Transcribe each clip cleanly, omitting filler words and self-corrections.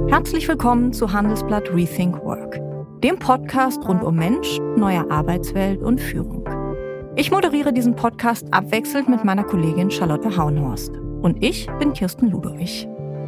Herzlich willkommen zu Handelsblatt Rethink Work, dem Podcast rund um Mensch, neue Arbeitswelt und Führung. Ich moderiere diesen Podcast abwechselnd mit meiner Kollegin Charlotte Hauenhorst. Und ich bin Kirsten Ludowig.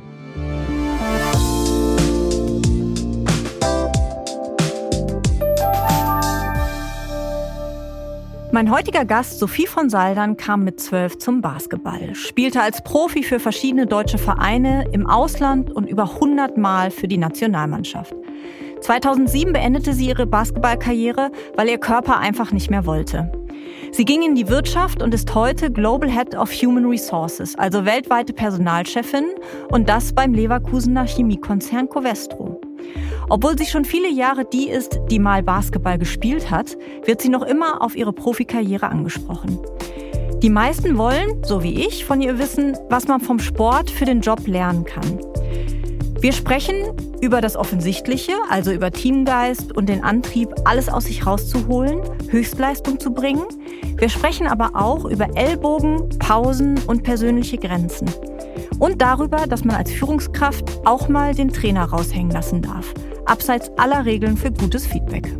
Mein heutiger Gast, Sophie von Saldern, kam mit 12 zum Basketball, spielte als Profi für verschiedene deutsche Vereine im Ausland und über 100 Mal für die Nationalmannschaft. 2007 beendete sie ihre Basketballkarriere, weil ihr Körper einfach nicht mehr wollte. Sie ging in die Wirtschaft und ist heute Global Head of Human Resources, also weltweite Personalchefin, und das beim Leverkusener Chemiekonzern Covestro. Obwohl sie schon viele Jahre die ist, die mal Basketball gespielt hat, wird sie noch immer auf ihre Profikarriere angesprochen. Die meisten wollen, so wie ich, von ihr wissen, was man vom Sport für den Job lernen kann. Wir sprechen über das Offensichtliche, also über Teamgeist und den Antrieb, alles aus sich rauszuholen, Höchstleistung zu bringen. Wir sprechen aber auch über Ellbogen, Pausen und persönliche Grenzen. Und darüber, dass man als Führungskraft auch mal den Trainer raushängen lassen darf, abseits aller Regeln für gutes Feedback.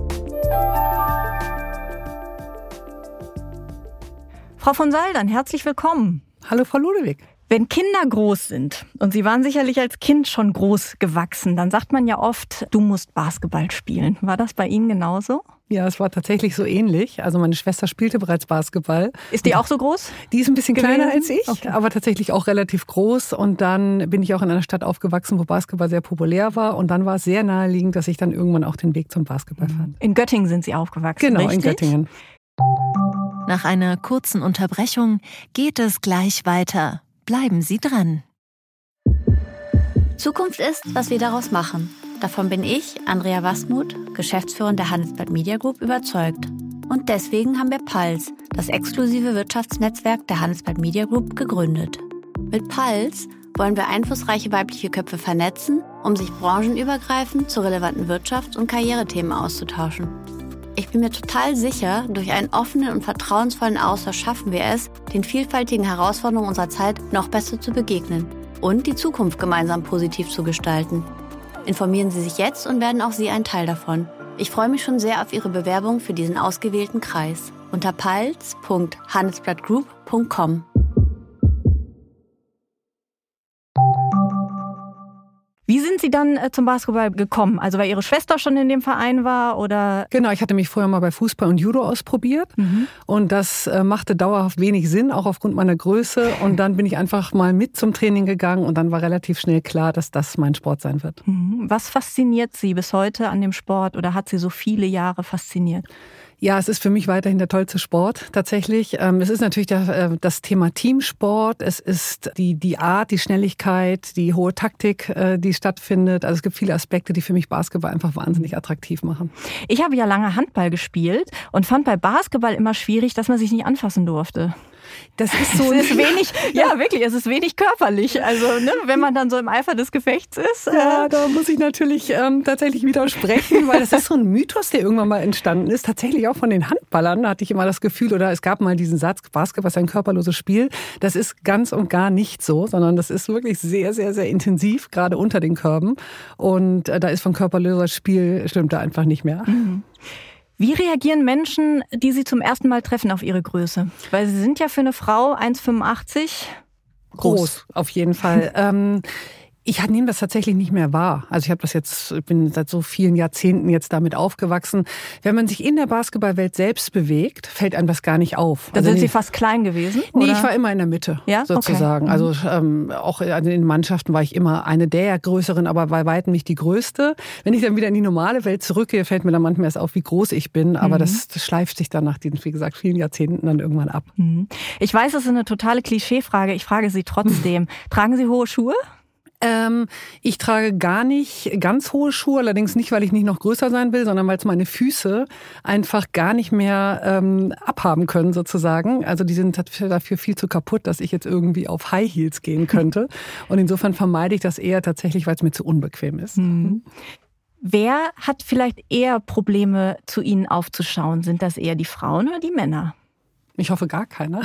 Frau von Saldern, herzlich willkommen. Hallo, Frau Ludewig. Wenn Kinder groß sind, und Sie waren sicherlich als Kind schon groß gewachsen, dann sagt man ja oft, du musst Basketball spielen. War das bei Ihnen genauso? Ja, es war tatsächlich so ähnlich. Also meine Schwester spielte bereits Basketball. Ist die auch so groß? Die ist ein bisschen kleiner als ich, okay, aber tatsächlich auch relativ groß. Und dann bin ich auch in einer Stadt aufgewachsen, wo Basketball sehr populär war. Und dann war es sehr naheliegend, dass ich dann irgendwann auch den Weg zum Basketball fand. In Göttingen sind Sie aufgewachsen, genau, richtig? In Göttingen. Nach einer kurzen Unterbrechung geht es gleich weiter. Bleiben Sie dran. Zukunft ist, was wir daraus machen. Davon bin ich, Andrea Wasmuth, Geschäftsführerin der Handelsblatt Media Group, überzeugt. Und deswegen haben wir Puls, das exklusive Wirtschaftsnetzwerk der Handelsblatt Media Group, gegründet. Mit Puls wollen wir einflussreiche weibliche Köpfe vernetzen, um sich branchenübergreifend zu relevanten Wirtschafts- und Karrierethemen auszutauschen. Ich bin mir total sicher, durch einen offenen und vertrauensvollen Austausch schaffen wir es, den vielfältigen Herausforderungen unserer Zeit noch besser zu begegnen und die Zukunft gemeinsam positiv zu gestalten. Informieren Sie sich jetzt und werden auch Sie ein Teil davon. Ich freue mich schon sehr auf Ihre Bewerbung für diesen ausgewählten Kreis unter puls.handelsblattgroup.com. Wie sind Sie dann zum Basketball gekommen? Also weil Ihre Schwester schon in dem Verein war oder? Genau, ich hatte mich vorher mal bei Fußball und Judo ausprobiert. Und das machte dauerhaft wenig Sinn, auch aufgrund meiner Größe. Und dann bin ich einfach mal mit zum Training gegangen und dann war relativ schnell klar, dass das mein Sport sein wird. Was fasziniert Sie bis heute an dem Sport oder hat Sie so viele Jahre fasziniert? Ja, es ist für mich weiterhin der tollste Sport tatsächlich. Es ist natürlich das Thema Teamsport. Es ist die Art, die Schnelligkeit, die hohe Taktik, die stattfindet. Also es gibt viele Aspekte, die für mich Basketball einfach wahnsinnig attraktiv machen. Ich habe ja lange Handball gespielt und fand bei Basketball immer schwierig, dass man sich nicht anfassen durfte. Das ist so. Es ist wenig, ja wirklich, es ist wenig körperlich. Also wenn man dann so im Eifer des Gefechts ist. Ja, da muss ich natürlich tatsächlich widersprechen, weil das ist so ein Mythos, der irgendwann mal entstanden ist. Tatsächlich auch von den Handballern hatte ich immer das Gefühl, oder es gab mal diesen Satz, Basketball ist ein körperloses Spiel. Das ist ganz und gar nicht so, sondern das ist wirklich sehr, sehr, sehr intensiv, gerade unter den Körben. Und da ist von körperloser Spiel, stimmt da einfach nicht mehr. Wie reagieren Menschen, die Sie zum ersten Mal treffen, auf Ihre Größe? Weil Sie sind ja für eine Frau 1,85 groß. Auf jeden Fall. Ich nehme das tatsächlich nicht mehr wahr. Also ich bin seit so vielen Jahrzehnten jetzt damit aufgewachsen. Wenn man sich in der Basketballwelt selbst bewegt, fällt einem das gar nicht auf. Da sind Sie fast klein gewesen? Nee, oder? Ich war immer in der Mitte, ja? sozusagen. Okay. Also auch in Mannschaften war ich immer eine der Größeren, aber bei weitem nicht die Größte. Wenn ich dann wieder in die normale Welt zurückgehe, fällt mir dann manchmal erst auf, wie groß ich bin. Aber das schleift sich dann nach diesen, wie gesagt, vielen Jahrzehnten dann irgendwann ab. Ich weiß, das ist eine totale Klischeefrage. Ich frage Sie trotzdem. Tragen Sie hohe Schuhe? Ich trage gar nicht ganz hohe Schuhe, allerdings nicht, weil ich nicht noch größer sein will, sondern weil es meine Füße einfach gar nicht mehr abhaben können sozusagen. Also die sind dafür viel zu kaputt, dass ich jetzt irgendwie auf High Heels gehen könnte. Und insofern vermeide ich das eher tatsächlich, weil es mir zu unbequem ist. Wer hat vielleicht eher Probleme, zu Ihnen aufzuschauen? Sind das eher die Frauen oder die Männer? Ich hoffe gar keiner.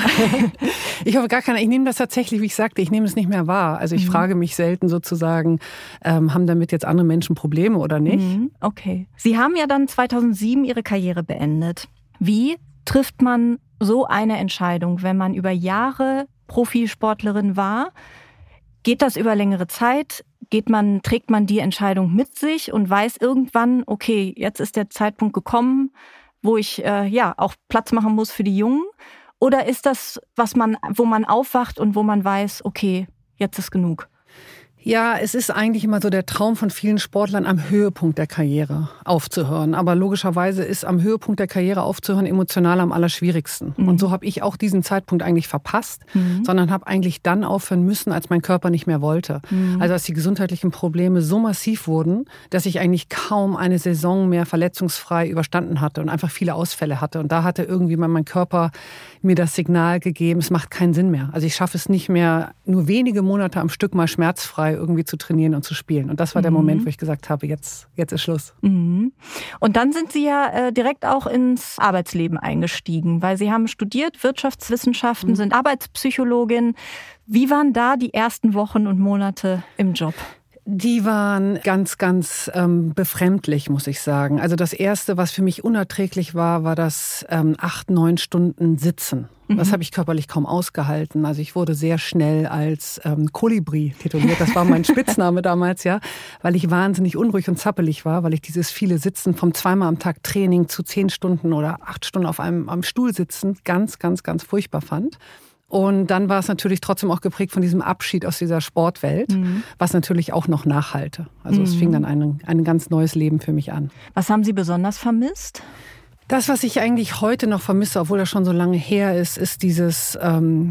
Ich nehme das tatsächlich, wie ich sagte, ich nehme es nicht mehr wahr. Also ich frage mich selten sozusagen, haben damit jetzt andere Menschen Probleme oder nicht? Okay. Sie haben ja dann 2007 Ihre Karriere beendet. Wie trifft man so eine Entscheidung, wenn man über Jahre Profisportlerin war? Geht das über längere Zeit? Trägt man die Entscheidung mit sich und weiß irgendwann, okay, jetzt ist der Zeitpunkt gekommen, wo ich auch Platz machen muss für die Jungen? Oder ist das, wo man aufwacht und wo man weiß, okay, jetzt ist genug? Ja, es ist eigentlich immer so der Traum von vielen Sportlern, am Höhepunkt der Karriere aufzuhören. Aber logischerweise ist am Höhepunkt der Karriere aufzuhören emotional am allerschwierigsten. Und so habe ich auch diesen Zeitpunkt eigentlich verpasst, sondern habe eigentlich dann aufhören müssen, als mein Körper nicht mehr wollte. Also als die gesundheitlichen Probleme so massiv wurden, dass ich eigentlich kaum eine Saison mehr verletzungsfrei überstanden hatte und einfach viele Ausfälle hatte. Und da hatte irgendwie mein Körper mir das Signal gegeben, es macht keinen Sinn mehr. Also ich schaffe es nicht mehr, nur wenige Monate am Stück mal schmerzfrei irgendwie zu trainieren und zu spielen. Und das war der Moment, wo ich gesagt habe, jetzt ist Schluss. Und dann sind Sie ja direkt auch ins Arbeitsleben eingestiegen, weil Sie haben studiert Wirtschaftswissenschaften, sind Arbeitspsychologin. Wie waren da die ersten Wochen und Monate im Job? Die waren ganz, ganz befremdlich, muss ich sagen. Also das Erste, was für mich unerträglich war das 8-9 Stunden Sitzen. Das habe ich körperlich kaum ausgehalten. Also ich wurde sehr schnell als Kolibri tituliert. Das war mein Spitzname damals, ja, weil ich wahnsinnig unruhig und zappelig war, weil ich dieses viele Sitzen vom 2-mal am Tag Training zu 10 Stunden oder 8 Stunden am Stuhl sitzen ganz, ganz, ganz furchtbar fand. Und dann war es natürlich trotzdem auch geprägt von diesem Abschied aus dieser Sportwelt, was natürlich auch noch nachhalte. Also es fing dann ein ganz neues Leben für mich an. Was haben Sie besonders vermisst? Das, was ich eigentlich heute noch vermisse, obwohl das schon so lange her ist, ist dieses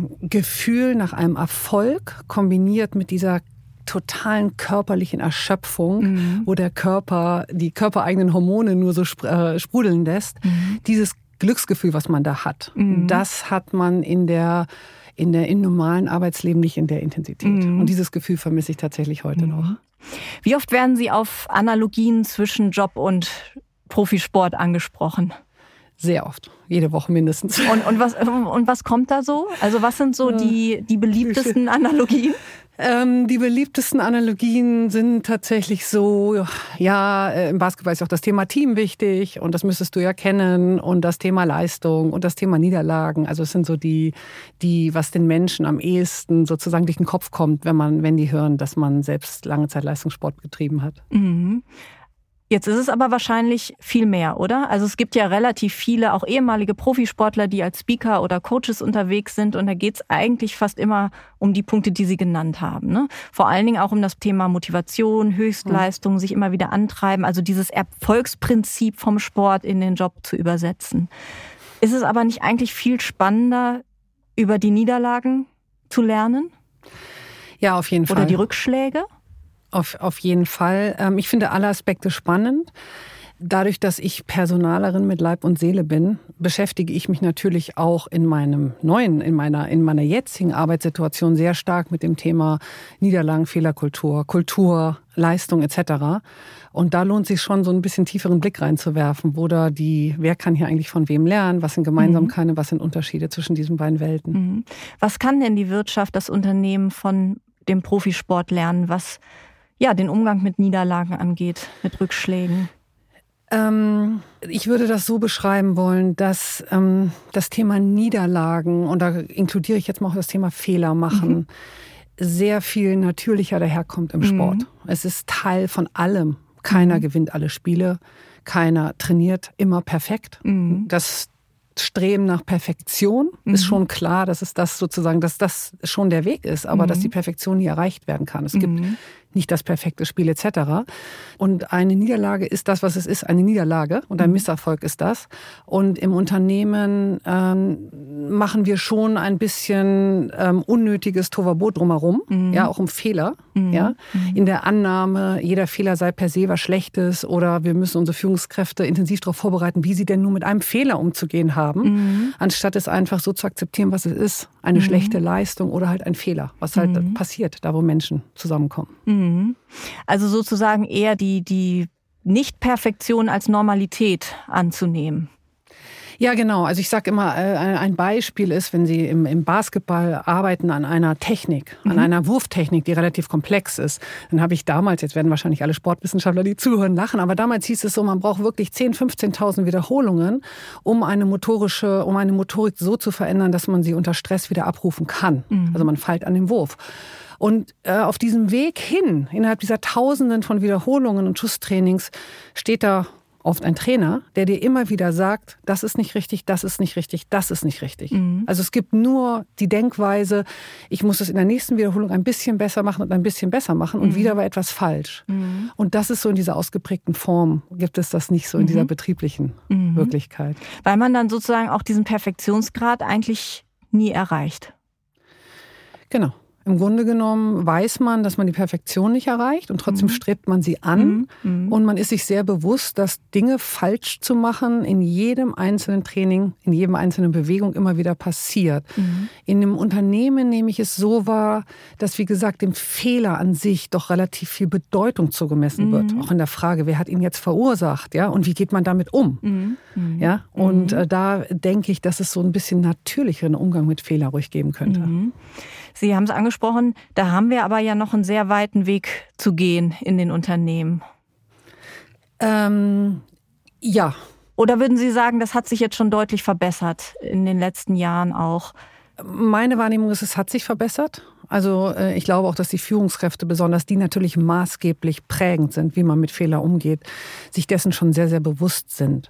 Gefühl nach einem Erfolg kombiniert mit dieser totalen körperlichen Erschöpfung, wo der Körper die körpereigenen Hormone nur so sprudeln lässt. Dieses Glücksgefühl, was man da hat, das hat man im normalen Arbeitsleben nicht in der Intensität. Und dieses Gefühl vermisse ich tatsächlich heute noch. Wie oft werden Sie auf Analogien zwischen Job und Profisport angesprochen? Sehr oft, jede Woche mindestens. Und was kommt da so? Also was sind so die beliebtesten Analogien? Die beliebtesten Analogien sind tatsächlich so, ja, im Basketball ist auch das Thema Team wichtig und das müsstest du ja kennen und das Thema Leistung und das Thema Niederlagen. Also es sind so die, was den Menschen am ehesten sozusagen durch den Kopf kommt, wenn die hören, dass man selbst lange Zeit Leistungssport getrieben hat. Jetzt ist es aber wahrscheinlich viel mehr, oder? Also es gibt ja relativ viele, auch ehemalige Profisportler, die als Speaker oder Coaches unterwegs sind. Und da geht es eigentlich fast immer um die Punkte, die Sie genannt haben, ne? Vor allen Dingen auch um das Thema Motivation, Höchstleistung, sich immer wieder antreiben. Also dieses Erfolgsprinzip vom Sport in den Job zu übersetzen. Ist es aber nicht eigentlich viel spannender, über die Niederlagen zu lernen? Ja, auf jeden Fall. Oder die Rückschläge? Auf jeden Fall. Ich finde alle Aspekte spannend. Dadurch, dass ich Personalerin mit Leib und Seele bin, beschäftige ich mich natürlich auch in meiner jetzigen Arbeitssituation sehr stark mit dem Thema Niederlagen, Fehlerkultur, Kultur, Leistung etc. Und da lohnt sich schon so ein bisschen tieferen Blick reinzuwerfen, wer kann hier eigentlich von wem lernen, was sind Gemeinsamkeiten, was sind Unterschiede zwischen diesen beiden Welten. Was kann denn die Wirtschaft, das Unternehmen von dem Profisport lernen, was den Umgang mit Niederlagen angeht, mit Rückschlägen? Ich würde das so beschreiben wollen, dass das Thema Niederlagen, und da inkludiere ich jetzt mal auch das Thema Fehler machen, sehr viel natürlicher daherkommt im Sport. Es ist Teil von allem. Keiner gewinnt alle Spiele, keiner trainiert immer perfekt. Das Streben nach Perfektion ist schon klar, dass das schon der Weg ist, aber dass die Perfektion nie erreicht werden kann. Es gibt nicht das perfekte Spiel etc. Und eine Niederlage ist das, was es ist, eine Niederlage, und ein Misserfolg ist das. Und im Unternehmen machen wir schon ein bisschen unnötiges Tohuwabohu drumherum, ja, auch um Fehler, ja, in der Annahme, jeder Fehler sei per se was Schlechtes oder wir müssen unsere Führungskräfte intensiv darauf vorbereiten, wie sie denn nur mit einem Fehler umzugehen haben, anstatt es einfach so zu akzeptieren, was es ist, eine schlechte Leistung oder halt ein Fehler, was halt passiert, da wo Menschen zusammenkommen. Also sozusagen eher die Nicht-Perfektion als Normalität anzunehmen. Ja, genau. Also ich sage immer, ein Beispiel ist, wenn Sie im Basketball arbeiten an einer Technik, an einer Wurftechnik, die relativ komplex ist. Dann habe ich damals, jetzt werden wahrscheinlich alle Sportwissenschaftler, die zuhören, lachen, aber damals hieß es so, man braucht wirklich 10.000, 15.000 Wiederholungen, um eine Motorik so zu verändern, dass man sie unter Stress wieder abrufen kann. Also man feilt an den Wurf. Und auf diesem Weg hin, innerhalb dieser Tausenden von Wiederholungen und Schusstrainings, steht da oft ein Trainer, der dir immer wieder sagt, das ist nicht richtig, das ist nicht richtig, das ist nicht richtig. Also es gibt nur die Denkweise, ich muss es in der nächsten Wiederholung ein bisschen besser machen und ein bisschen besser machen und wieder war etwas falsch. Und das ist so in dieser ausgeprägten Form, gibt es das nicht so in dieser betrieblichen Wirklichkeit. Weil man dann sozusagen auch diesen Perfektionsgrad eigentlich nie erreicht. Genau. Im Grunde genommen weiß man, dass man die Perfektion nicht erreicht und trotzdem strebt man sie an. Und man ist sich sehr bewusst, dass Dinge falsch zu machen in jedem einzelnen Training, in jedem einzelnen Bewegung immer wieder passiert. In einem Unternehmen nehme ich es so wahr, dass, wie gesagt, dem Fehler an sich doch relativ viel Bedeutung zugemessen wird. Auch in der Frage, wer hat ihn jetzt verursacht, ja, und wie geht man damit um? Ja, und da denke ich, dass es so ein bisschen natürlicheren Umgang mit Fehler ruhig geben könnte. Sie haben es angesprochen, da haben wir aber ja noch einen sehr weiten Weg zu gehen in den Unternehmen. Ja. Oder würden Sie sagen, das hat sich jetzt schon deutlich verbessert in den letzten Jahren auch? Meine Wahrnehmung ist, es hat sich verbessert. Also ich glaube auch, dass die Führungskräfte, besonders die natürlich maßgeblich prägend sind, wie man mit Fehlern umgeht, sich dessen schon sehr, sehr bewusst sind.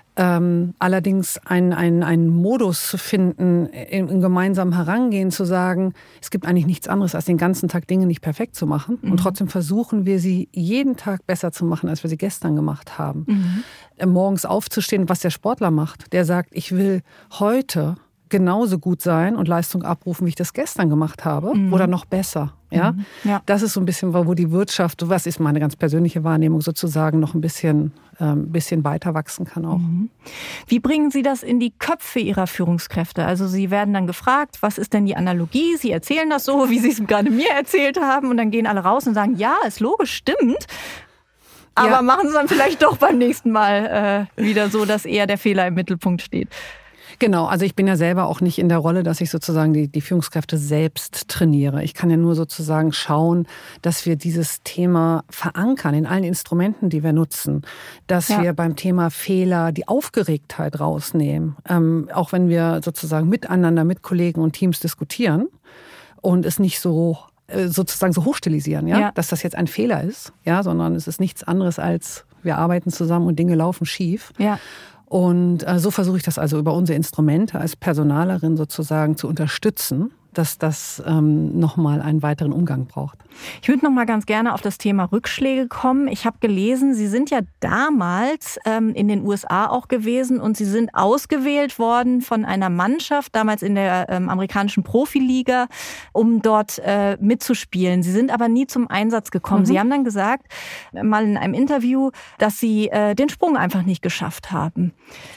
Allerdings einen Modus zu finden, im gemeinsamen Herangehen zu sagen, es gibt eigentlich nichts anderes, als den ganzen Tag Dinge nicht perfekt zu machen. Und trotzdem versuchen wir sie jeden Tag besser zu machen, als wir sie gestern gemacht haben. Morgens aufzustehen, was der Sportler macht, der sagt, ich will heute genauso gut sein und Leistung abrufen, wie ich das gestern gemacht habe oder noch besser. Ja? Ja. Das ist so ein bisschen, wo die Wirtschaft, was ist meine ganz persönliche Wahrnehmung sozusagen, noch ein bisschen weiter wachsen kann auch. Wie bringen Sie das in die Köpfe Ihrer Führungskräfte? Also Sie werden dann gefragt, was ist denn die Analogie? Sie erzählen das so, wie Sie es gerade mir erzählt haben und dann gehen alle raus und sagen, ja, ist logisch, stimmt. Aber machen Sie es dann vielleicht doch beim nächsten Mal wieder so, dass eher der Fehler im Mittelpunkt steht. Genau, also ich bin ja selber auch nicht in der Rolle, dass ich sozusagen die Führungskräfte selbst trainiere. Ich kann ja nur sozusagen schauen, dass wir dieses Thema verankern in allen Instrumenten, die wir nutzen. Dass wir beim Thema Fehler die Aufgeregtheit rausnehmen. Auch wenn wir sozusagen miteinander, mit Kollegen und Teams diskutieren und es nicht so sozusagen so hochstilisieren, dass das jetzt ein Fehler ist, sondern es ist nichts anderes als wir arbeiten zusammen und Dinge laufen schief. Ja. Und so versuche ich das also über unsere Instrumente als Personalerin sozusagen zu unterstützen, dass das nochmal einen weiteren Umgang braucht. Ich würde noch mal ganz gerne auf das Thema Rückschläge kommen. Ich habe gelesen, Sie sind ja damals in den USA auch gewesen und Sie sind ausgewählt worden von einer Mannschaft, damals in der amerikanischen Profiliga, um dort mitzuspielen. Sie sind aber nie zum Einsatz gekommen. Sie haben dann gesagt, mal in einem Interview, dass Sie den Sprung einfach nicht geschafft haben.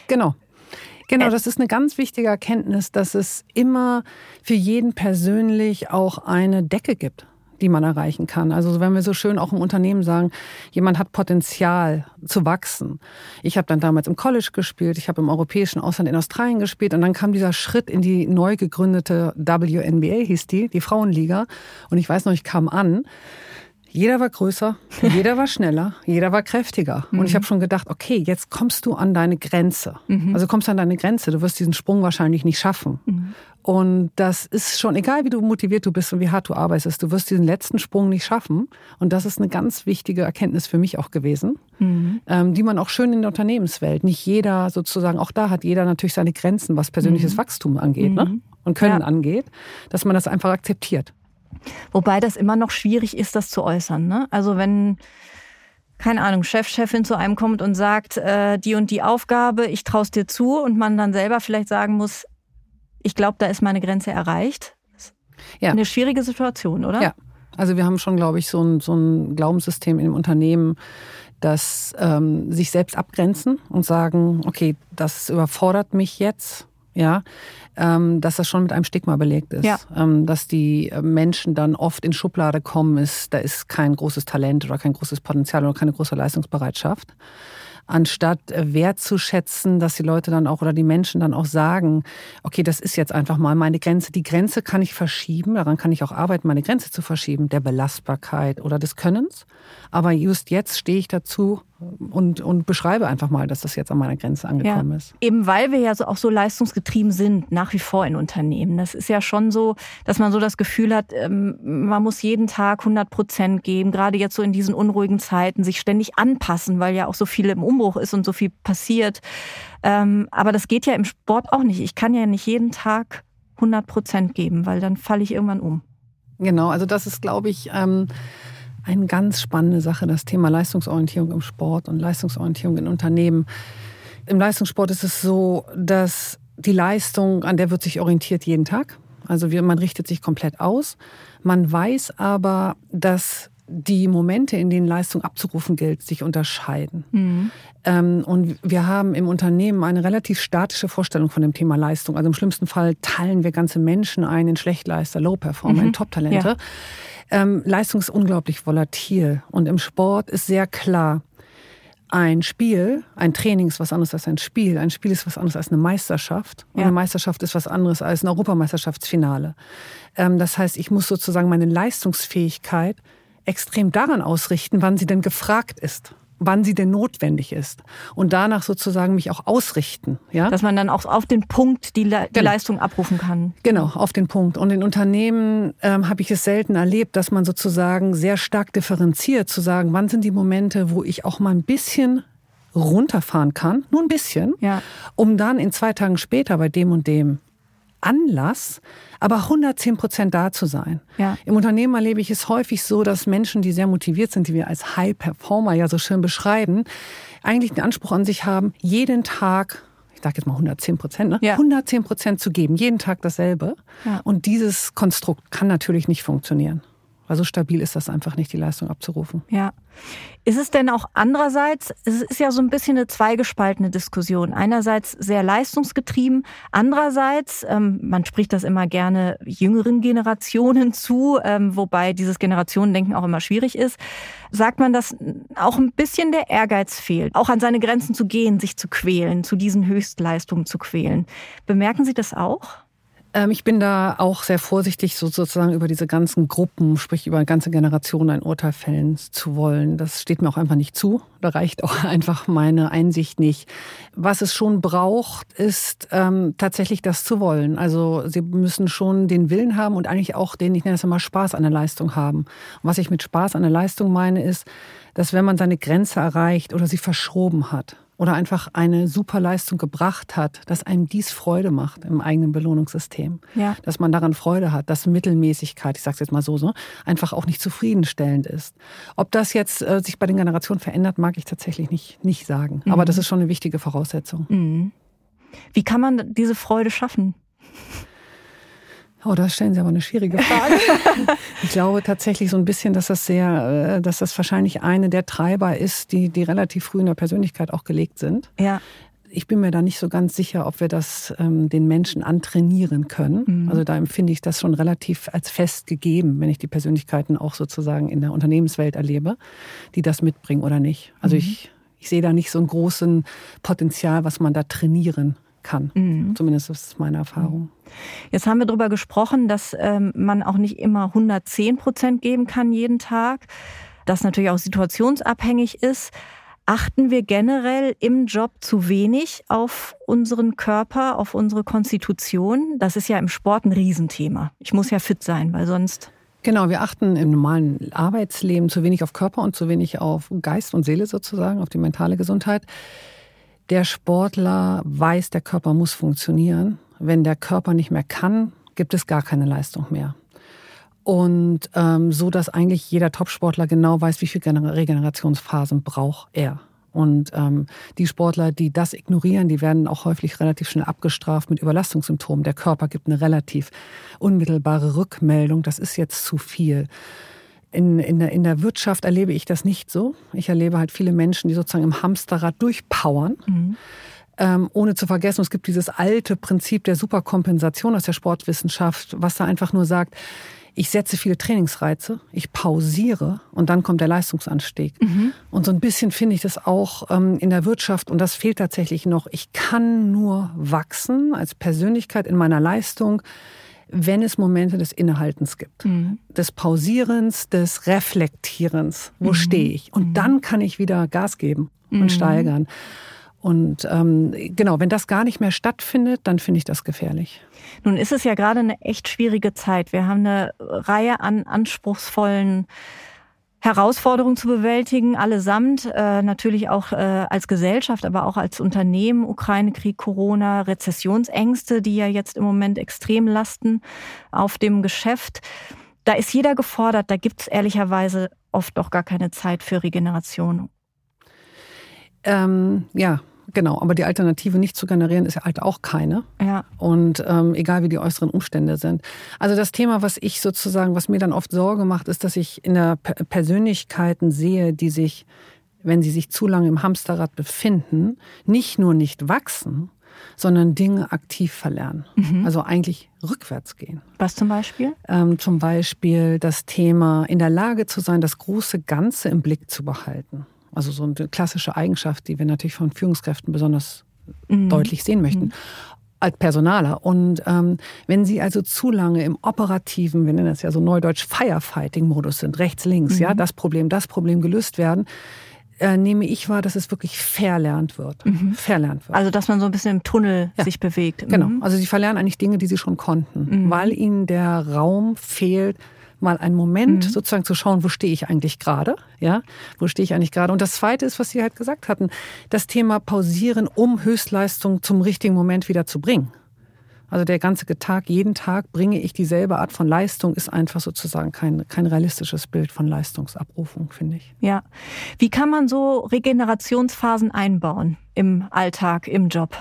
Genau, das ist eine ganz wichtige Erkenntnis, dass es immer für jeden persönlich auch eine Decke gibt, die man erreichen kann. Also wenn wir so schön auch im Unternehmen sagen, jemand hat Potenzial zu wachsen. Ich habe dann damals im College gespielt, ich habe im europäischen Ausland in Australien gespielt und dann kam dieser Schritt in die neu gegründete WNBA, hieß die Frauenliga. Und ich weiß noch, ich kam an. Jeder war größer, jeder war schneller, jeder war kräftiger. Und ich habe schon gedacht, okay, jetzt kommst du an deine Grenze. Also kommst du an deine Grenze, du wirst diesen Sprung wahrscheinlich nicht schaffen. Und das ist schon, egal wie du motiviert du bist und wie hart du arbeitest, du wirst diesen letzten Sprung nicht schaffen. Und das ist eine ganz wichtige Erkenntnis für mich auch gewesen, die man auch schön in der Unternehmenswelt, nicht jeder sozusagen, auch da hat jeder natürlich seine Grenzen, was persönliches Wachstum angeht und Können angeht, dass man das einfach akzeptiert. Wobei das immer noch schwierig ist, das zu äußern, ne? Also wenn, keine Ahnung, Chefin zu einem kommt und sagt, die und die Aufgabe, ich traue es dir zu und man dann selber vielleicht sagen muss, ich glaube, da ist meine Grenze erreicht. Eine schwierige Situation, oder? Ja, also wir haben schon, glaube ich, so ein Glaubenssystem im Unternehmen, dass sich selbst abgrenzen und sagen, okay, das überfordert mich jetzt. Dass das schon mit einem Stigma belegt ist. Dass die Menschen dann oft in Schublade kommen, da ist kein großes Talent oder kein großes Potenzial oder keine große Leistungsbereitschaft. anstatt wertzuschätzen, dass die Leute dann auch oder die Menschen dann auch sagen, okay, das ist jetzt einfach mal meine Grenze. Die Grenze kann ich verschieben, daran kann ich auch arbeiten, meine Grenze zu verschieben, der Belastbarkeit oder des Könnens. Aber just jetzt stehe ich dazu und beschreibe einfach mal, dass das jetzt an meiner Grenze angekommen ist. Eben weil wir ja auch so leistungsgetrieben sind, nach wie vor in Unternehmen. Das ist ja schon so, dass man so das Gefühl hat, man muss jeden Tag 100% geben, gerade jetzt so in diesen unruhigen Zeiten, sich ständig anpassen, weil ja auch so viel im Umbruch ist und so viel passiert. Aber das geht ja im Sport auch nicht. Ich kann ja nicht jeden Tag 100% geben, weil dann falle ich irgendwann um. Genau, also das ist, glaube ich, eine ganz spannende Sache, das Thema Leistungsorientierung im Sport und Leistungsorientierung in Unternehmen. Im Leistungssport ist es so, dass die Leistung, an der wird sich orientiert jeden Tag. Also man richtet sich komplett aus. Man weiß aber, dass die Momente, in denen Leistung abzurufen gilt, sich unterscheiden. Mhm. Und wir haben im Unternehmen eine relativ statische Vorstellung von dem Thema Leistung. Also im schlimmsten Fall teilen wir ganze Menschen ein in Schlechtleister, Low-Performer, in Top-Talente. Ja. Leistung ist unglaublich volatil. Und im Sport ist sehr klar, ein Spiel, ein Training ist was anderes als ein Spiel. Ein Spiel ist was anderes als eine Meisterschaft. Und eine Meisterschaft ist was anderes als ein Europameisterschaftsfinale. Das heißt, ich muss sozusagen meine Leistungsfähigkeit extrem daran ausrichten, wann sie denn gefragt ist, wann sie denn notwendig ist. Und danach sozusagen mich auch ausrichten. Ja? Dass man dann auch auf den Punkt die Leistung abrufen kann. Genau, auf den Punkt. Und in Unternehmen habe ich es selten erlebt, dass man sozusagen sehr stark differenziert, zu sagen, wann sind die Momente, wo ich auch mal ein bisschen runterfahren kann, nur ein bisschen, um dann in 2 Tagen später bei dem und dem Anlass, aber 110% da zu sein. Ja. Im Unternehmen erlebe ich es häufig so, dass Menschen, die sehr motiviert sind, die wir als High Performer ja so schön beschreiben, eigentlich den Anspruch an sich haben, jeden Tag, ich sage jetzt mal 110%, ne? 110% zu geben, jeden Tag dasselbe. Ja. Und dieses Konstrukt kann natürlich nicht funktionieren. Weil so stabil ist das einfach nicht, die Leistung abzurufen. Ja. Ist es denn auch andererseits, es ist ja so ein bisschen eine zweigespaltene Diskussion. Einerseits sehr leistungsgetrieben, andererseits, man spricht das immer gerne jüngeren Generationen zu, wobei dieses Generationendenken auch immer schwierig ist, sagt man, dass auch ein bisschen der Ehrgeiz fehlt, auch an seine Grenzen zu gehen, sich zu quälen, zu diesen Höchstleistungen zu quälen. Bemerken Sie das auch? Ich bin da auch sehr vorsichtig, sozusagen über diese ganzen Gruppen, sprich über ganze Generationen ein Urteil fällen zu wollen. Das steht mir auch einfach nicht zu. Da reicht auch einfach meine Einsicht nicht. Was es schon braucht, ist tatsächlich das zu wollen. Also Sie müssen schon den Willen haben und eigentlich auch den, ich nenne das immer, Spaß an der Leistung haben. Und was ich mit Spaß an der Leistung meine, ist, dass wenn man seine Grenze erreicht oder sie verschoben hat, oder einfach eine super Leistung gebracht hat, dass einem dies Freude macht im eigenen Belohnungssystem. Ja. Dass man daran Freude hat, dass Mittelmäßigkeit, ich sage es jetzt mal so, einfach auch nicht zufriedenstellend ist. Ob das jetzt sich bei den Generationen verändert, mag ich tatsächlich nicht sagen. Aber das ist schon eine wichtige Voraussetzung. Mhm. Wie kann man diese Freude schaffen? Oh, da stellen Sie aber eine schwierige Frage. Ich glaube tatsächlich so ein bisschen, dass das wahrscheinlich eine der Treiber ist, die relativ früh in der Persönlichkeit auch gelegt sind. Ja. Ich bin mir da nicht so ganz sicher, ob wir das den Menschen antrainieren können. Mhm. Also da empfinde ich das schon relativ als fest gegeben, wenn ich die Persönlichkeiten auch sozusagen in der Unternehmenswelt erlebe, die das mitbringen oder nicht. Also ich sehe da nicht so ein großes Potenzial, was man da trainieren kann. Mhm. Zumindest ist das meine Erfahrung. Jetzt haben wir darüber gesprochen, dass man auch nicht immer 110% geben kann jeden Tag, das natürlich auch situationsabhängig ist. Achten wir generell im Job zu wenig auf unseren Körper, auf unsere Konstitution? Das ist ja im Sport ein Riesenthema. Ich muss ja fit sein, weil sonst... Genau, wir achten im normalen Arbeitsleben zu wenig auf Körper und zu wenig auf Geist und Seele sozusagen, auf die mentale Gesundheit. Der Sportler weiß, der Körper muss funktionieren. Wenn der Körper nicht mehr kann, gibt es gar keine Leistung mehr. Und so, dass eigentlich jeder Topsportler genau weiß, wie viele Regenerationsphasen braucht er. Und die Sportler, die das ignorieren, die werden auch häufig relativ schnell abgestraft mit Überlastungssymptomen. Der Körper gibt eine relativ unmittelbare Rückmeldung, das ist jetzt zu viel. In der Wirtschaft erlebe ich das nicht so. Ich erlebe halt viele Menschen, die sozusagen im Hamsterrad durchpowern. Mhm. Ohne zu vergessen, es gibt dieses alte Prinzip der Superkompensation aus der Sportwissenschaft, was da einfach nur sagt, ich setze viele Trainingsreize, ich pausiere und dann kommt der Leistungsanstieg. Mhm. Und so ein bisschen finde ich das auch in der Wirtschaft, und das fehlt tatsächlich noch. Ich kann nur wachsen als Persönlichkeit in meiner Leistung, wenn es Momente des Innehaltens gibt. Des Pausierens, des Reflektierens. Wo stehe ich? Und dann kann ich wieder Gas geben und steigern. Und genau, wenn das gar nicht mehr stattfindet, dann finde ich das gefährlich. Nun ist es ja gerade eine echt schwierige Zeit. Wir haben eine Reihe an anspruchsvollen Herausforderungen zu bewältigen, allesamt, natürlich auch als Gesellschaft, aber auch als Unternehmen, Ukraine-Krieg, Corona, Rezessionsängste, die ja jetzt im Moment extrem lasten auf dem Geschäft. Da ist jeder gefordert, da gibt es ehrlicherweise oft auch gar keine Zeit für Regeneration. Ja, genau, aber die Alternative nicht zu generieren ist ja halt auch keine. Ja. Und egal wie die äußeren Umstände sind. Also das Thema, was mir dann oft Sorge macht, ist, dass ich in der Persönlichkeiten sehe, die sich, wenn sie sich zu lange im Hamsterrad befinden, nicht nur nicht wachsen, sondern Dinge aktiv verlernen. Also eigentlich rückwärts gehen. Was zum Beispiel? Zum Beispiel das Thema, in der Lage zu sein, das große Ganze im Blick zu behalten. Also so eine klassische Eigenschaft, die wir natürlich von Führungskräften besonders deutlich sehen möchten, als Personaler. Und wenn sie also zu lange im operativen, wir nennen das ja so neudeutsch Firefighting-Modus sind, rechts, links, ja, das Problem gelöst werden, nehme ich wahr, dass es wirklich verlernt wird. Verlernt wird. Also dass man so ein bisschen im Tunnel sich bewegt. Genau, also sie verlernen eigentlich Dinge, die sie schon konnten, weil ihnen der Raum fehlt, mal einen Moment sozusagen zu schauen, wo stehe ich eigentlich gerade, ja, wo stehe ich eigentlich gerade. Und das Zweite ist, was Sie halt gesagt hatten, das Thema Pausieren, um Höchstleistung zum richtigen Moment wieder zu bringen. Also der ganze Tag, jeden Tag bringe ich dieselbe Art von Leistung, ist einfach sozusagen kein realistisches Bild von Leistungsabrufung, finde ich. Ja. Wie kann man so Regenerationsphasen einbauen im Alltag, im Job?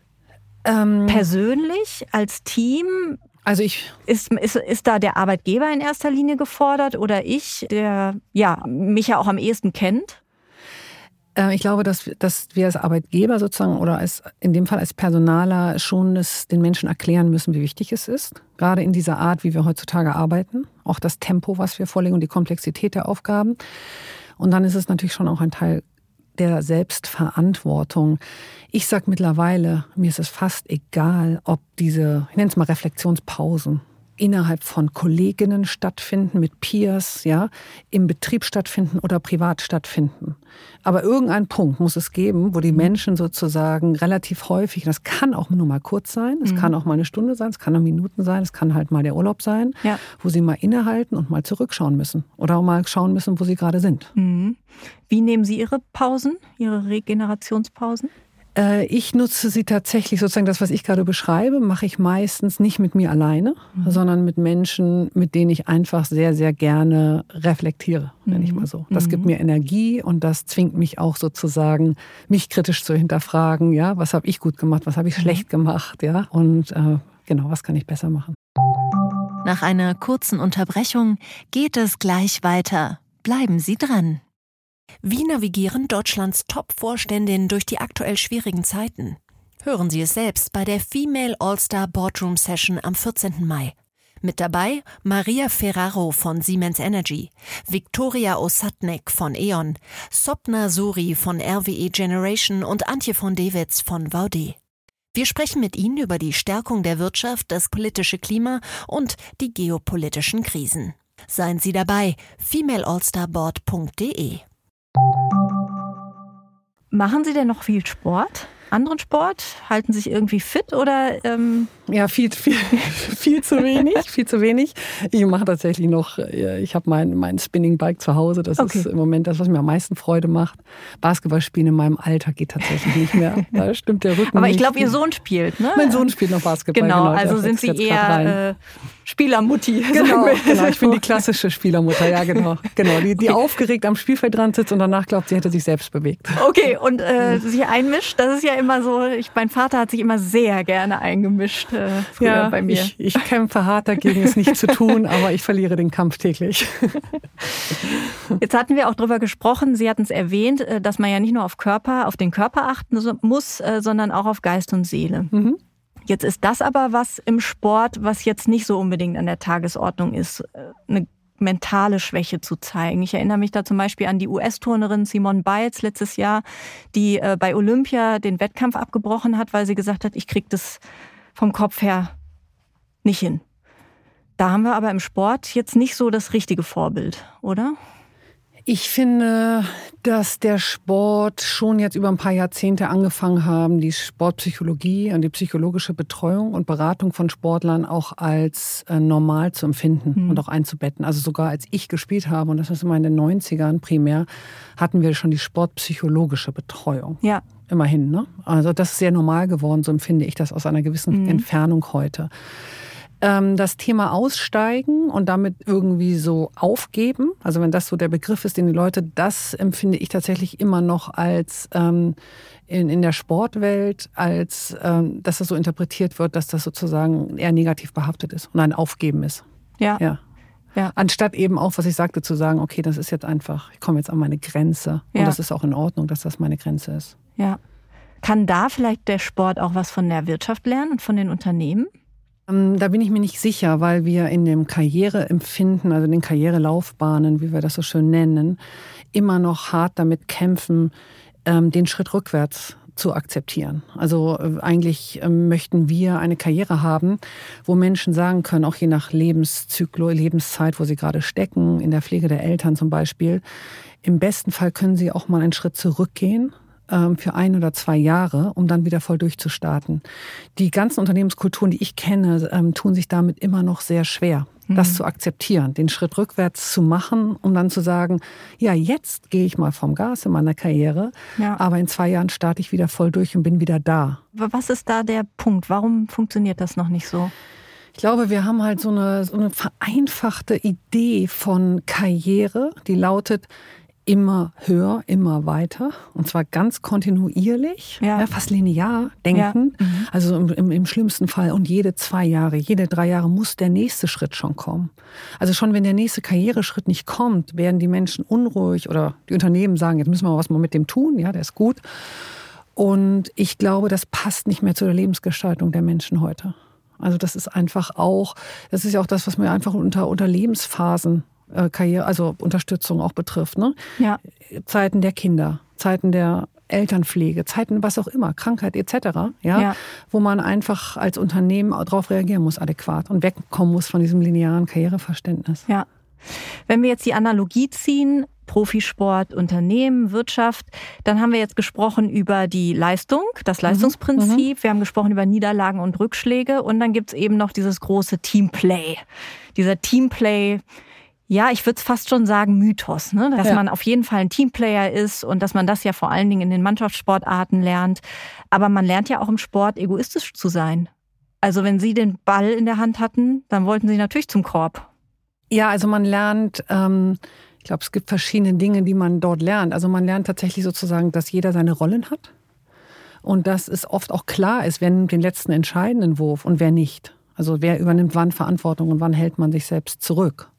Persönlich, als Team? Also ist da der Arbeitgeber in erster Linie gefordert oder ich, der mich ja auch am ehesten kennt? Ich glaube, dass wir als Arbeitgeber sozusagen oder in dem Fall als Personaler schon den Menschen erklären müssen, wie wichtig es ist. Gerade in dieser Art, wie wir heutzutage arbeiten. Auch das Tempo, was wir vorlegen und die Komplexität der Aufgaben. Und dann ist es natürlich schon auch ein Teil der Selbstverantwortung. Ich sage mittlerweile, mir ist es fast egal, ob diese, ich nenne es mal Reflexionspausen, innerhalb von Kolleginnen stattfinden, mit Peers, ja, im Betrieb stattfinden oder privat stattfinden. Aber irgendeinen Punkt muss es geben, wo die Menschen sozusagen relativ häufig, das kann auch nur mal kurz sein, es kann auch mal eine Stunde sein, es kann auch Minuten sein, es kann halt mal der Urlaub sein, wo sie mal innehalten und mal zurückschauen müssen oder auch mal schauen müssen, wo sie gerade sind. Wie nehmen Sie Ihre Pausen, Ihre Regenerationspausen? Ich nutze sie tatsächlich, sozusagen das, was ich gerade beschreibe, mache ich meistens nicht mit mir alleine, sondern mit Menschen, mit denen ich einfach sehr, sehr gerne reflektiere, nenne ich mal so. Das gibt mir Energie und das zwingt mich auch sozusagen, mich kritisch zu hinterfragen, ja, was habe ich gut gemacht, was habe ich schlecht gemacht, ja, und genau, was kann ich besser machen. Nach einer kurzen Unterbrechung geht es gleich weiter. Bleiben Sie dran. Wie navigieren Deutschlands Top-Vorständinnen durch die aktuell schwierigen Zeiten? Hören Sie es selbst bei der Female All-Star Boardroom Session am 14. Mai. Mit dabei Maria Ferraro von Siemens Energy, Viktoria Osatnek von E.ON, Sopna Suri von RWE Generation und Antje von Dewitz von VD. Wir sprechen mit Ihnen über die Stärkung der Wirtschaft, das politische Klima und die geopolitischen Krisen. Seien Sie dabei, femaleallstarboard.de. Machen Sie denn noch viel Sport? Anderen Sport? Halten sich irgendwie fit oder? Ja, viel zu wenig. Ich mache tatsächlich noch, ich habe mein Spinning-Bike zu Hause. Das ist im Moment das, was mir am meisten Freude macht. Basketball spielen in meinem Alter geht tatsächlich nicht mehr. Da stimmt der Rücken. Aber ich nicht. glaube, Ihr Sohn spielt, ne? Mein Sohn spielt noch Basketball. Genau, also sind Sie eher Spielermutti. Genau, ich bin die klassische Spielermutter, ja genau. Die aufgeregt am Spielfeld dran sitzt und danach glaubt, sie hätte sich selbst bewegt. Okay, und sich einmischt, das ist ja immer so, mein Vater hat sich immer sehr gerne eingemischt früher bei mir. Ich kämpfe hart dagegen, es nicht zu tun, aber ich verliere den Kampf täglich. Jetzt hatten wir auch drüber gesprochen, Sie hatten es erwähnt, dass man ja nicht nur auf den Körper achten muss, sondern auch auf Geist und Seele. Jetzt ist das aber was im Sport, was jetzt nicht so unbedingt an der Tagesordnung ist. Eine mentale Schwäche zu zeigen. Ich erinnere mich da zum Beispiel an die US-Turnerin Simone Biles letztes Jahr, die bei Olympia den Wettkampf abgebrochen hat, weil sie gesagt hat, ich kriege das vom Kopf her nicht hin. Da haben wir aber im Sport jetzt nicht so das richtige Vorbild, oder? Ich finde, dass der Sport schon jetzt über ein paar Jahrzehnte angefangen haben, die Sportpsychologie und die psychologische Betreuung und Beratung von Sportlern auch als normal zu empfinden und auch einzubetten. Also sogar als ich gespielt habe, und das ist immer in den 90ern primär, hatten wir schon die sportpsychologische Betreuung. Ja. Immerhin, ne? Also das ist sehr normal geworden, so empfinde ich das aus einer gewissen Entfernung heute. Das Thema Aussteigen und damit irgendwie so aufgeben, also wenn das so der Begriff ist, den die Leute, das empfinde ich tatsächlich immer noch als in der Sportwelt, als dass das so interpretiert wird, dass das sozusagen eher negativ behaftet ist und ein Aufgeben ist. Ja. Anstatt eben auch, was ich sagte, zu sagen, okay, das ist jetzt einfach, ich komme jetzt an meine Grenze. Und das ist auch in Ordnung, dass das meine Grenze ist. Ja. Kann da vielleicht der Sport auch was von der Wirtschaft lernen und von den Unternehmen? Da bin ich mir nicht sicher, weil wir in dem Karriereempfinden, also in den Karrierelaufbahnen, wie wir das so schön nennen, immer noch hart damit kämpfen, den Schritt rückwärts zu akzeptieren. Also eigentlich möchten wir eine Karriere haben, wo Menschen sagen können, auch je nach Lebenszyklus, Lebenszeit, wo sie gerade stecken, in der Pflege der Eltern zum Beispiel, im besten Fall können sie auch mal einen Schritt zurückgehen, für 1 oder 2 Jahre, um dann wieder voll durchzustarten. Die ganzen Unternehmenskulturen, die ich kenne, tun sich damit immer noch sehr schwer, das zu akzeptieren, den Schritt rückwärts zu machen, um dann zu sagen, ja, jetzt gehe ich mal vom Gas in meiner Karriere, aber in 2 Jahren starte ich wieder voll durch und bin wieder da. Was ist da der Punkt? Warum funktioniert das noch nicht so? Ich glaube, wir haben halt so eine vereinfachte Idee von Karriere, die lautet, immer höher, immer weiter, und zwar ganz kontinuierlich, fast linear denken. Ja. Also im schlimmsten Fall und jede 2 Jahre, jede 3 Jahre muss der nächste Schritt schon kommen. Also schon wenn der nächste Karriereschritt nicht kommt, werden die Menschen unruhig oder die Unternehmen sagen, jetzt müssen wir was mal mit dem tun, ja, der ist gut. Und ich glaube, das passt nicht mehr zu der Lebensgestaltung der Menschen heute. Also das ist einfach auch, das ist ja auch das, was mir einfach unter Lebensphasen Karriere, also Unterstützung auch betrifft, ne? Ja. Zeiten der Kinder, Zeiten der Elternpflege, Zeiten was auch immer, Krankheit etc., wo man einfach als Unternehmen darauf reagieren muss adäquat und wegkommen muss von diesem linearen Karriereverständnis. Ja. Wenn wir jetzt die Analogie ziehen, Profisport, Unternehmen, Wirtschaft, dann haben wir jetzt gesprochen über die Leistung, das Leistungsprinzip. Wir haben gesprochen über Niederlagen und Rückschläge und dann gibt es eben noch dieses große Teamplay. Dieser Teamplay, ja, ich würde es fast schon sagen Mythos, ne? Dass man auf jeden Fall ein Teamplayer ist und dass man das ja vor allen Dingen in den Mannschaftssportarten lernt. Aber man lernt ja auch im Sport egoistisch zu sein. Also wenn Sie den Ball in der Hand hatten, dann wollten Sie natürlich zum Korb. Ja, also man lernt, ich glaube, es gibt verschiedene Dinge, die man dort lernt. Also man lernt tatsächlich sozusagen, dass jeder seine Rollen hat und dass es oft auch klar ist, wer nimmt den letzten entscheidenden Wurf und wer nicht. Also wer übernimmt wann Verantwortung und wann hält man sich selbst zurück.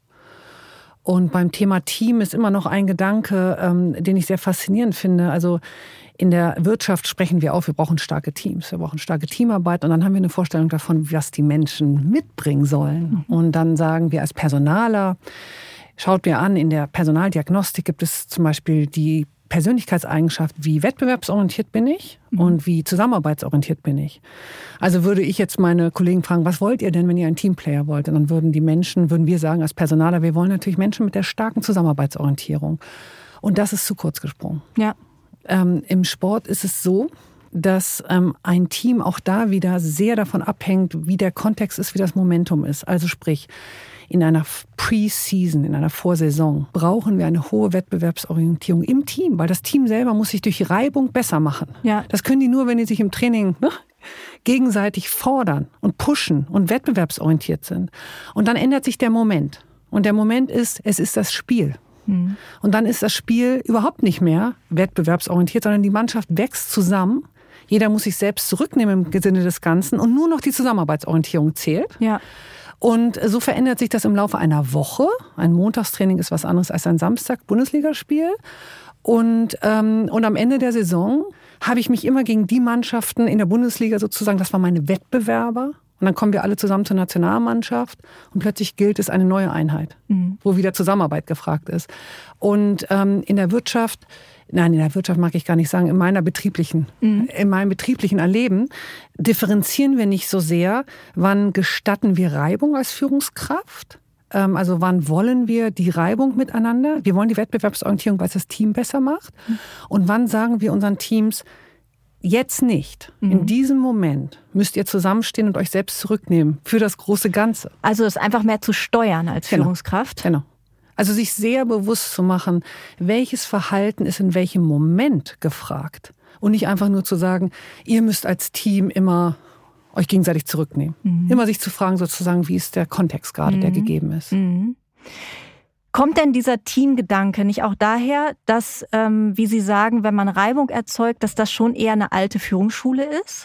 Und beim Thema Team ist immer noch ein Gedanke, den ich sehr faszinierend finde. Also in der Wirtschaft sprechen wir auf, wir brauchen starke Teams, wir brauchen starke Teamarbeit und dann haben wir eine Vorstellung davon, was die Menschen mitbringen sollen. Und dann sagen wir als Personaler, schaut mir an, in der Personaldiagnostik gibt es zum Beispiel die Persönlichkeitseigenschaft, wie wettbewerbsorientiert bin ich und wie zusammenarbeitsorientiert bin ich. Also würde ich jetzt meine Kollegen fragen, was wollt ihr denn, wenn ihr einen Teamplayer wollt? Und dann würden wir sagen als Personaler, wir wollen natürlich Menschen mit der starken Zusammenarbeitsorientierung. Und das ist zu kurz gesprungen. Ja. Im Sport ist es so, dass ein Team auch da wieder sehr davon abhängt, wie der Kontext ist, wie das Momentum ist. Also sprich, in einer Pre-Season, in einer Vorsaison, brauchen wir eine hohe Wettbewerbsorientierung im Team, weil das Team selber muss sich durch Reibung besser machen. Ja. Das können die nur, wenn die sich im Training gegenseitig fordern und pushen und wettbewerbsorientiert sind. Und dann ändert sich der Moment. Und der Moment ist, es ist das Spiel. Und dann ist das Spiel überhaupt nicht mehr wettbewerbsorientiert, sondern die Mannschaft wächst zusammen. Jeder muss sich selbst zurücknehmen im Sinne des Ganzen und nur noch die Zusammenarbeitsorientierung zählt. Ja. Und so verändert sich das im Laufe einer Woche. Ein Montagstraining ist was anderes als ein Samstag-Bundesligaspiel. Und am Ende der Saison habe ich mich immer gegen die Mannschaften in der Bundesliga sozusagen, das waren meine Wettbewerber. Und dann kommen wir alle zusammen zur Nationalmannschaft und plötzlich gilt es eine neue Einheit, wo wieder Zusammenarbeit gefragt ist. Und in der Wirtschaft mag ich gar nicht sagen, in meinem betrieblichen Erleben differenzieren wir nicht so sehr, wann gestatten wir Reibung als Führungskraft. Also wann wollen wir die Reibung miteinander? Wir wollen die Wettbewerbsorientierung, weil es das Team besser macht. Und wann sagen wir unseren Teams, jetzt nicht. In diesem Moment müsst ihr zusammenstehen und euch selbst zurücknehmen für das große Ganze. Also es einfach mehr zu steuern als Führungskraft? Genau. Also sich sehr bewusst zu machen, welches Verhalten ist in welchem Moment gefragt. Und nicht einfach nur zu sagen, ihr müsst als Team immer euch gegenseitig zurücknehmen. Immer sich zu fragen sozusagen, wie ist der Kontext gerade, der gegeben ist. Kommt denn dieser Teamgedanke nicht auch daher, dass, wie Sie sagen, wenn man Reibung erzeugt, dass das schon eher eine alte Führungsschule ist?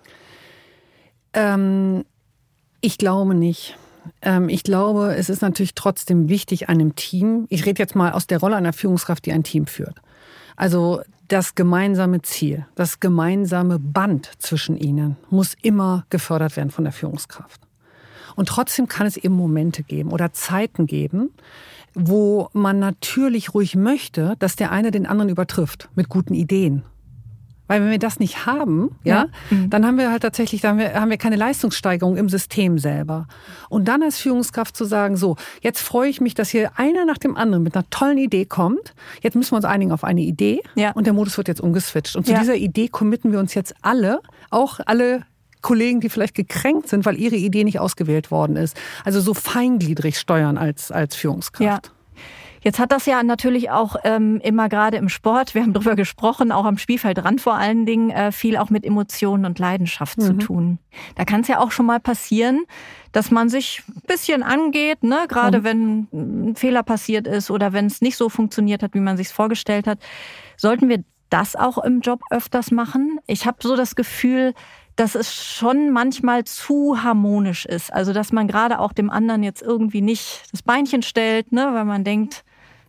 Ich glaube nicht. Ich glaube, es ist natürlich trotzdem wichtig, einem Team, ich rede jetzt mal aus der Rolle einer Führungskraft, die ein Team führt. Also das gemeinsame Ziel, das gemeinsame Band zwischen ihnen muss immer gefördert werden von der Führungskraft. Und trotzdem kann es eben Momente geben oder Zeiten geben, wo man natürlich ruhig möchte, dass der eine den anderen übertrifft mit guten Ideen. Weil wenn wir das nicht haben, dann haben wir halt tatsächlich, haben wir keine Leistungssteigerung im System selber. Und dann als Führungskraft zu sagen, so, jetzt freue ich mich, dass hier einer nach dem anderen mit einer tollen Idee kommt. Jetzt müssen wir uns einigen auf eine Idee und der Modus wird jetzt umgeswitcht. Und zu dieser Idee committen wir uns jetzt alle, auch alle Kollegen, die vielleicht gekränkt sind, weil ihre Idee nicht ausgewählt worden ist. Also so feingliedrig steuern als Führungskraft. Ja. Jetzt hat das ja natürlich auch immer gerade im Sport, wir haben drüber gesprochen, auch am Spielfeldrand vor allen Dingen, viel auch mit Emotionen und Leidenschaft zu tun. Da kann es ja auch schon mal passieren, dass man sich ein bisschen angeht, ne? Gerade wenn ein Fehler passiert ist oder wenn es nicht so funktioniert hat, wie man sich es vorgestellt hat. Sollten wir das auch im Job öfters machen? Ich habe so das Gefühl, dass es schon manchmal zu harmonisch ist. Also dass man gerade auch dem anderen jetzt irgendwie nicht das Beinchen stellt, ne? Weil man denkt...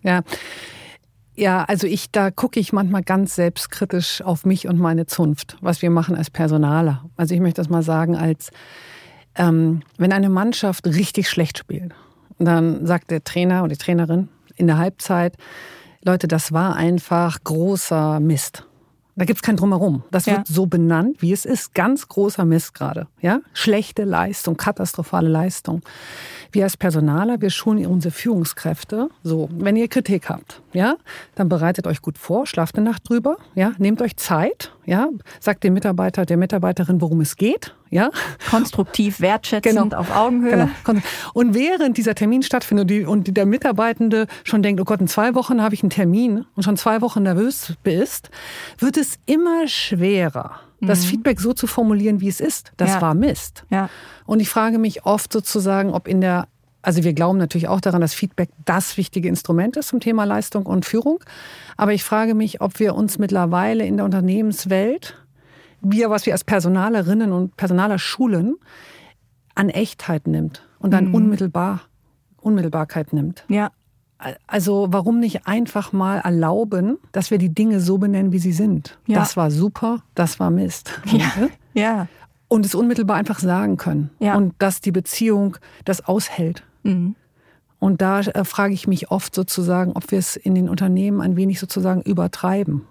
Ja, also da gucke ich manchmal ganz selbstkritisch auf mich und meine Zunft, was wir machen als Personaler. Also ich möchte das mal sagen, wenn eine Mannschaft richtig schlecht spielt, dann sagt der Trainer oder die Trainerin in der Halbzeit, Leute, das war einfach großer Mist. Da gibt's kein Drumherum. Das wird so benannt, wie es ist. Ganz großer Mist gerade. Ja? Schlechte Leistung, katastrophale Leistung. Wir als Personaler, wir schulen unsere Führungskräfte. So, wenn ihr Kritik habt, dann bereitet euch gut vor, schlaft eine Nacht drüber, nehmt euch Zeit, sagt dem Mitarbeiter, der Mitarbeiterin, worum es geht, konstruktiv, wertschätzend, auf Augenhöhe. Genau. Und während dieser Termin stattfindet und der Mitarbeitende schon denkt, oh Gott, in 2 Wochen habe ich einen Termin und schon 2 Wochen nervös ist, wird es immer schwerer, das Feedback so zu formulieren, wie es ist. Das war Mist. Ja. Und ich frage mich oft sozusagen, ob also wir glauben natürlich auch daran, dass Feedback das wichtige Instrument ist zum Thema Leistung und Führung. Aber ich frage mich, ob wir uns mittlerweile in der Unternehmenswelt, was wir als Personalerinnen und Personaler schulen, an Echtheit nimmt und an Unmittelbarkeit nimmt. Ja. Also warum nicht einfach mal erlauben, dass wir die Dinge so benennen, wie sie sind. Ja. Das war super, das war Mist. Ja. Und es unmittelbar einfach sagen können. Ja. Und dass die Beziehung das aushält. Und da frage ich mich oft sozusagen, ob wir es in den Unternehmen ein wenig sozusagen übertreiben.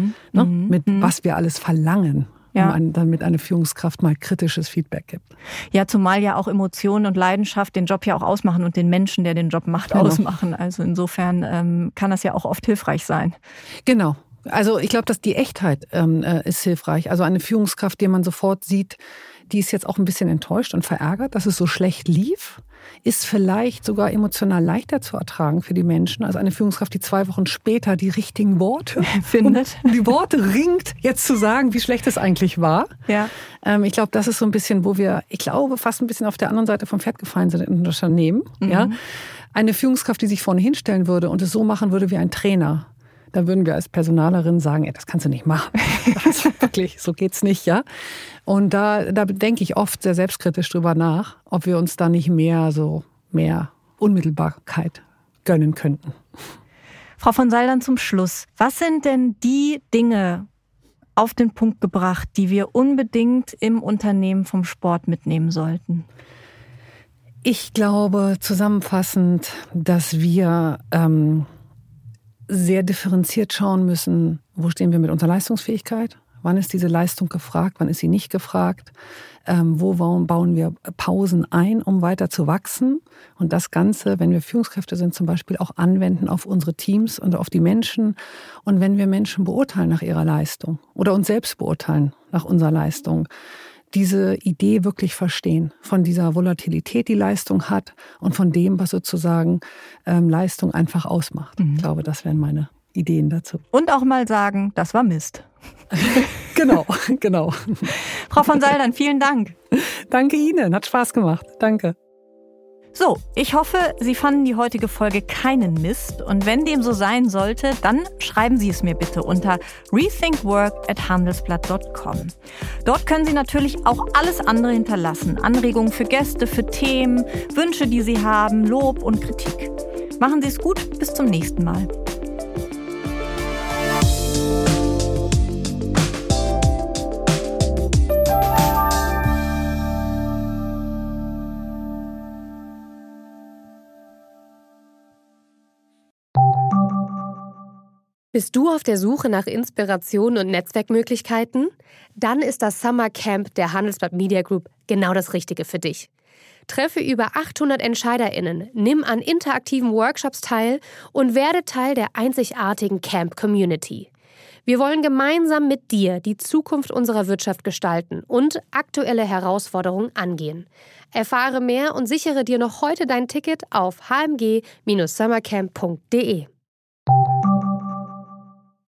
Mit was wir alles verlangen. Damit eine Führungskraft mal kritisches Feedback gibt. Ja, zumal ja auch Emotionen und Leidenschaft den Job ja auch ausmachen und den Menschen, der den Job macht, ausmachen. Also insofern kann das ja auch oft hilfreich sein. Genau. Also ich glaube, dass die Echtheit ist hilfreich. Also eine Führungskraft, die man sofort sieht, die ist jetzt auch ein bisschen enttäuscht und verärgert, dass es so schlecht lief, ist vielleicht sogar emotional leichter zu ertragen für die Menschen als eine Führungskraft, die 2 Wochen später die richtigen Worte findet. Und die Worte ringt, jetzt zu sagen, wie schlecht es eigentlich war. Ja. Ich glaube, das ist so ein bisschen, wo wir, ich glaube, fast ein bisschen auf der anderen Seite vom Pferd gefallen sind in Unternehmen. Ja. Eine Führungskraft, die sich vorne hinstellen würde und es so machen würde wie ein Trainer. Da würden wir als Personalerin sagen, das kannst du nicht machen. Das wirklich, so geht's nicht, ja. Und da denke ich oft sehr selbstkritisch drüber nach, ob wir uns da nicht mehr Unmittelbarkeit gönnen könnten. Frau von Saldern, zum Schluss. Was sind denn die Dinge auf den Punkt gebracht, die wir unbedingt im Unternehmen vom Sport mitnehmen sollten? Ich glaube zusammenfassend, dass wir sehr differenziert schauen müssen, wo stehen wir mit unserer Leistungsfähigkeit? Wann ist diese Leistung gefragt? Wann ist sie nicht gefragt? Wo bauen wir Pausen ein, um weiter zu wachsen? Und das Ganze, wenn wir Führungskräfte sind, zum Beispiel auch anwenden auf unsere Teams und auf die Menschen. Und wenn wir Menschen beurteilen nach ihrer Leistung oder uns selbst beurteilen nach unserer Leistung, diese Idee wirklich verstehen, von dieser Volatilität, die Leistung hat und von dem, was sozusagen Leistung einfach ausmacht. Ich glaube, das wären meine Ideen dazu. Und auch mal sagen, das war Mist. Genau. Frau von Saldern, vielen Dank. Danke Ihnen, hat Spaß gemacht. Danke. So, ich hoffe, Sie fanden die heutige Folge keinen Mist. Und wenn dem so sein sollte, dann schreiben Sie es mir bitte unter rethinkwork@handelsblatt.com. Dort können Sie natürlich auch alles andere hinterlassen. Anregungen für Gäste, für Themen, Wünsche, die Sie haben, Lob und Kritik. Machen Sie es gut, bis zum nächsten Mal. Bist du auf der Suche nach Inspiration und Netzwerkmöglichkeiten? Dann ist das Summer Camp der Handelsblatt Media Group genau das Richtige für dich. Treffe über 800 EntscheiderInnen, nimm an interaktiven Workshops teil und werde Teil der einzigartigen Camp-Community. Wir wollen gemeinsam mit dir die Zukunft unserer Wirtschaft gestalten und aktuelle Herausforderungen angehen. Erfahre mehr und sichere dir noch heute dein Ticket auf hmg-summercamp.de.